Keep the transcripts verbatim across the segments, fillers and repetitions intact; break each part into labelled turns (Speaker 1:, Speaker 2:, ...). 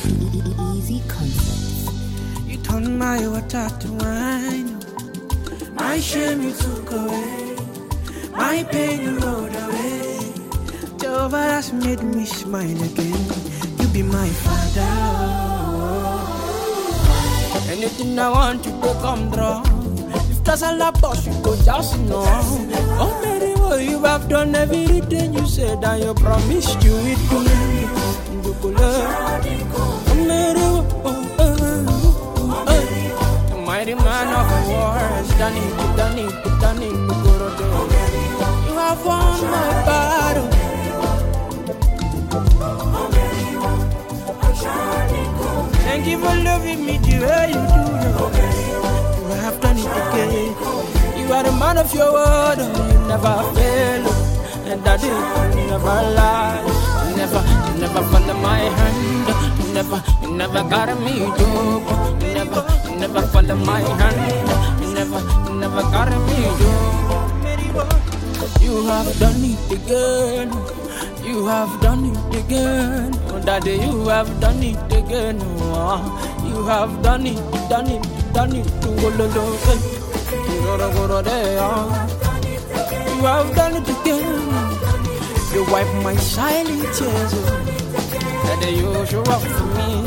Speaker 1: Easy concepts.
Speaker 2: You turned my water to wine. My shame you took away. My pain you rolled away. Jehovah has made me smile again. You be my father. Anything I want you to come draw. If there's a lap boss, you go just know. Oh, Mary, oh, you have done everything you said and you promised you it could. Oh, Mary, oh, oh, oh, oh. The mighty man of war has done it, done it, done it, you have won my battle. Thank you for loving me the way you do. You have done it again. You are the man of your word. You never fail. And that you never lie. You never, you never follow my hand. You never, you never got me dope. You never, you never follow my hand. You never, you never got me dope. You have done it again. You have done it again. Oh, Daddy, you have done it again. Oh, you have done it, done it, done it. You have done it again. You wipe my silent tears. Daddy, you show up for me.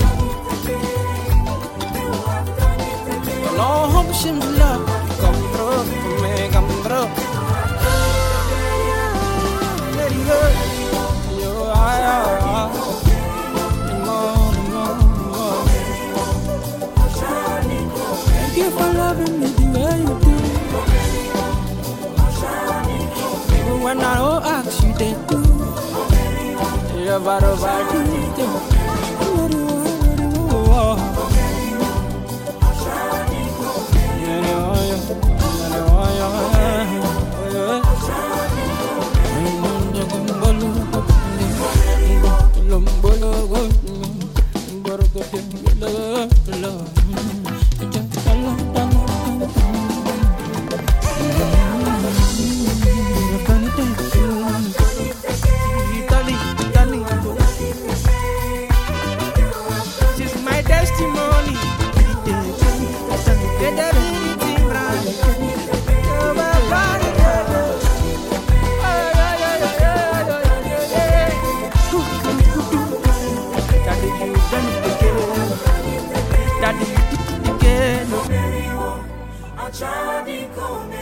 Speaker 2: No hope seems love. Come through for me, come through. Thank you for loving me the way you do. Even when I don't ask you, they do. You're about to do. Daddy, you did it again.